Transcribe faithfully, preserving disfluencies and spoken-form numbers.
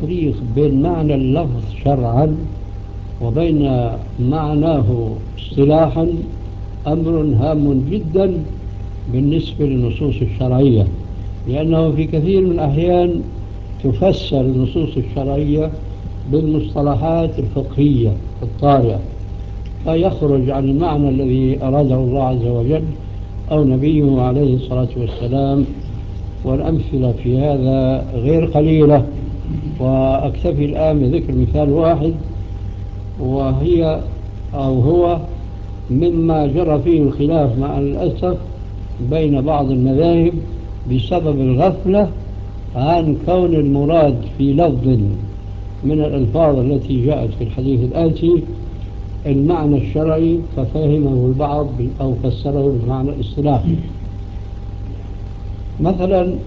التفريق بين معنى اللفظ شرعا وبين معناه اصطلاحا أمر هام جدا بالنسبة للنصوص الشرعية، لأنه في كثير من الأحيان تفسر النصوص الشرعية بالمصطلحات الفقهية الطارئة، فيخرج عن المعنى الذي أراده الله عز وجل أو نبيه عليه الصلاة والسلام. والأمثلة في هذا غير قليلة، وأكتفي الآن بذكر مثال واحد، وهي أو هو مما جرى فيه الخلاف مع الأسف بين بعض المذاهب بسبب الغفلة عن كون المراد في لفظ من الألفاظ التي جاءت في الحديث الآتي المعنى الشرعي ففهمه البعض أو فسره بالمعنى الاصطلاحي. مثلا